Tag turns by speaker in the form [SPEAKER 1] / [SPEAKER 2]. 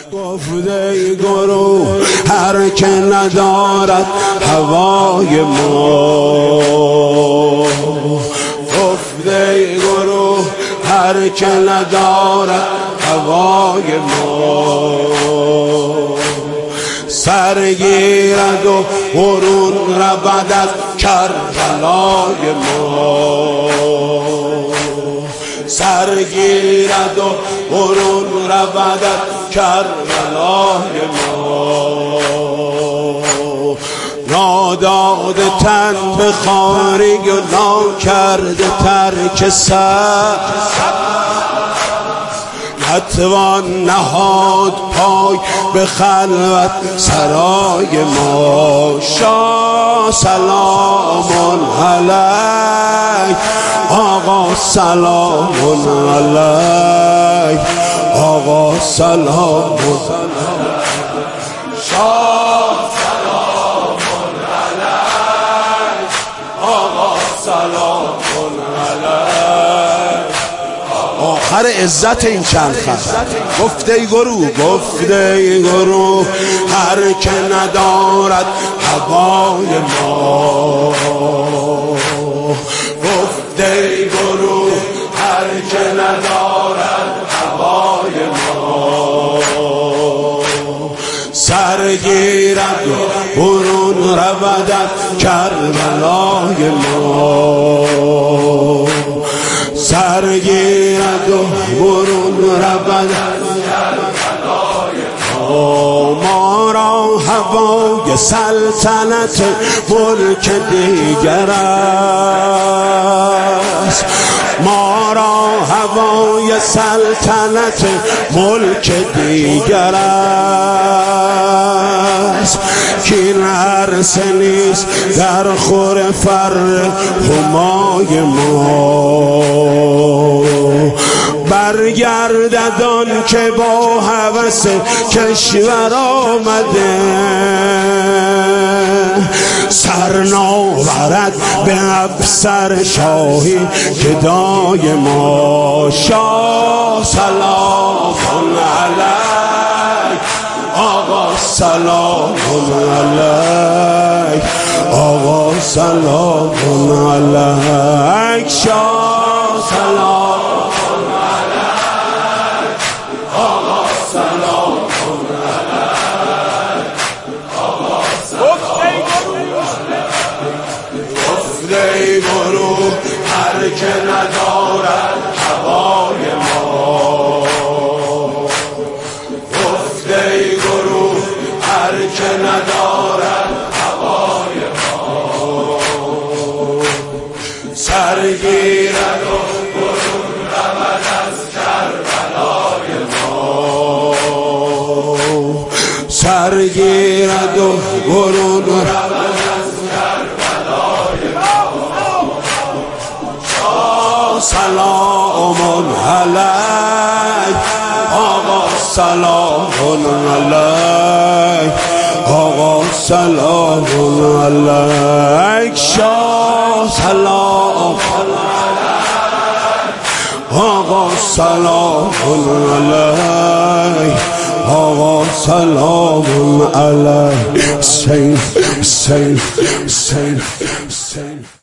[SPEAKER 1] گفته گروه هر که ندارد هوای ما، گفته گروه هر که ندارد هوای ما، سرگیرد و برون رود از کربلای ما، سرگیرد و برون رود از کربلای ما، ناداده تن به خاری و ناکرده ترک سر، نتوان نهاد پای به خلوت سرای ما. شاه سلام علیک آقا، سلام علیک آقا، سلام شاه، سلام علیک آقا، سلام علیک. آخر عزت این چند خط گفته گروه، گفته گروه هر که ندارد هوای ما، گفته گروه هر که ندارد هوای ما، سرگیرد و برون رود از کربلای ما، سرگیرد و برون رود از کربلای ما. ما را هوای سلطنت ملک دیگر است، ما را هوای سلطنت ملک دیگر است، کین عرصه نیست در خور فر همای ما، برگردد آن که با هوس کشور آمده، سر ناورد به افسر شاهی گدای ما. شاه سلام علیک آقا، سلام علیک آقا، سلام علیک. شاه سلام علیک آقا، سلام علیک آقا، سلام. گفته گروه هر که ندارد هوای ما، گفته گروه هر که ندارد هوای ما، سرگیرد و برون رود از کربلای ما، سرگیرد و برون رود از کربلای ما. شاه سلام علیک آقا، سلام علیک آقا، سلام علیک. شاه سلام علیک آقا، سلام علیک آقا، سلام علیک. سیف سیف سیف